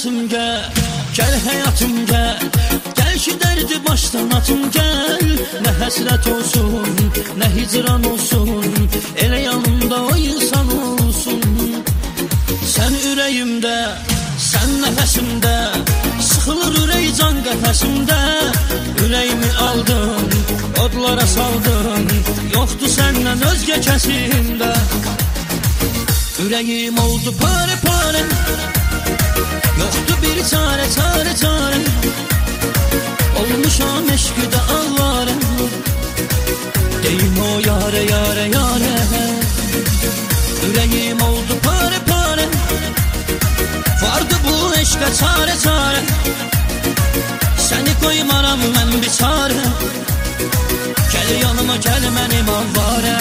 nəfəsim gəl həyatım gəl ki dərdi başdan atım gəl. Nə həsrət olsun, nə hicran olsun, elə yanımda o insan olsun. Sən ürəyimdə, sən nəfəsimdə, sıxılır ürək can qəfəsimdə. Ürəyimi aldın, odlara saldın, yoxdur səndən özgə kəsimdə. Ürəyim oldu pare pare, yoxdur bir çare çare çare. Olmuşam eşqüdə avare, deyim o yare yare yare. Ürəyim oldu pare pare, vardı bu eşqə çare çare. Səni qoymaram mən bir çare, gəl yanıma gəl mənim avare.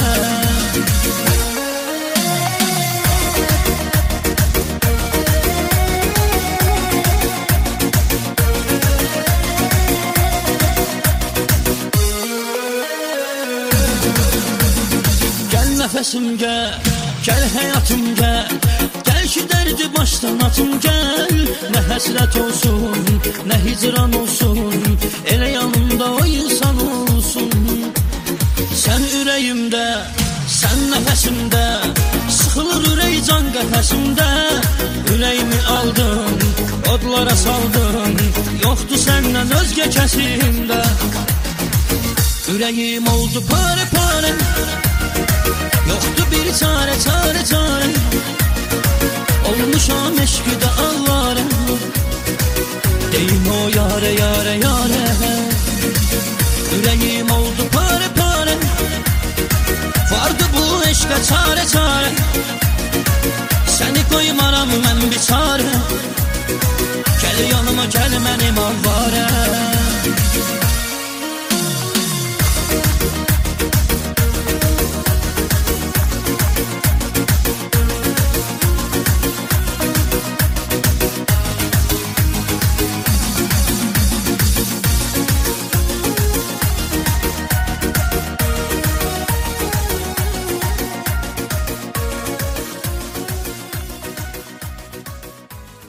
Nəfəsim gəl həyatım gəl ki dərdi başdan atım gəl. Nə həsrət olsun, nə hicran olsun, elə yanımda o insan olsun. Sən ürəyimdə, sən nəfəsimdə, sıxılır ürək can qəfəsimdə. Ürəyimi aldın, odlara saldın, yoxdur səndən özgə kəsimdə. Ürəyim oldu pare pare, yoxdur bir çare çare çare. Olmuşam eşqüdə avare, deyim o yare yare yare. Ürəyim oldu pare pare, vardı bu eşqə çare çare. Səni qoymaram mən bir çare, gəl yanıma gəl mənim avare.